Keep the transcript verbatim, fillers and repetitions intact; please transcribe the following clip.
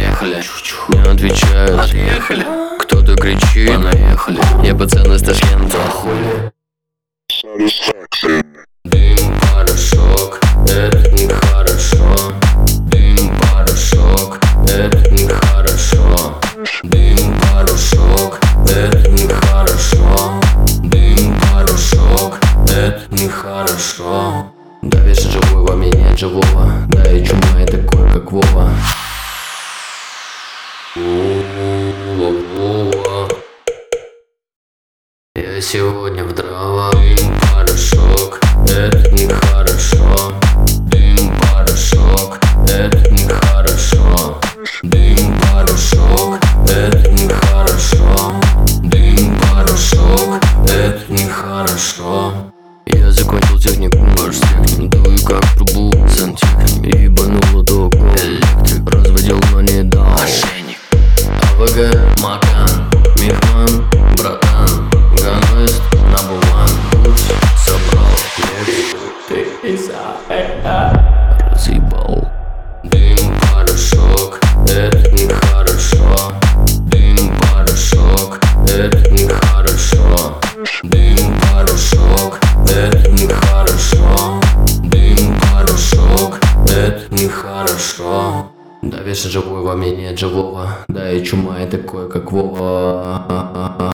Понаехали, не отвечают, отъехали. Кто-то кричит, понаехали. Я пацан из Ташкента, хули. Дым, порошок, это нехорошо. Дым, порошок, это нехорошо. Дым, порошок, это нехорошо. Дым, порошок, это нехорошо. Да весь живой, во мне нет живого. Да и чума я такой, как Вова. Вова. Я сегодня в дрова. Дым, порошок, это нехорошо. Дым, порошок, это нехорошо. Дым, порошок, это нехорошо. Дым, порошок, это нехорошо. Я закончил технику, дую как трубу, сантехник. Ебануло током, электрик. Разводил, но не дал. Мошенник. АВГ, Макан, Мехман, братан. Ганвест, Набуван. Путь собрал, лепит. Ты из-за разъебал. Дым, порошок, это нехорошо. Дым, порошок, это нехорошо. Дым, порошок, это нехорошо. Дым, порошок, это нехорошо. Да весь живой, во мне нет живого. Да и чума я такой, как Вова.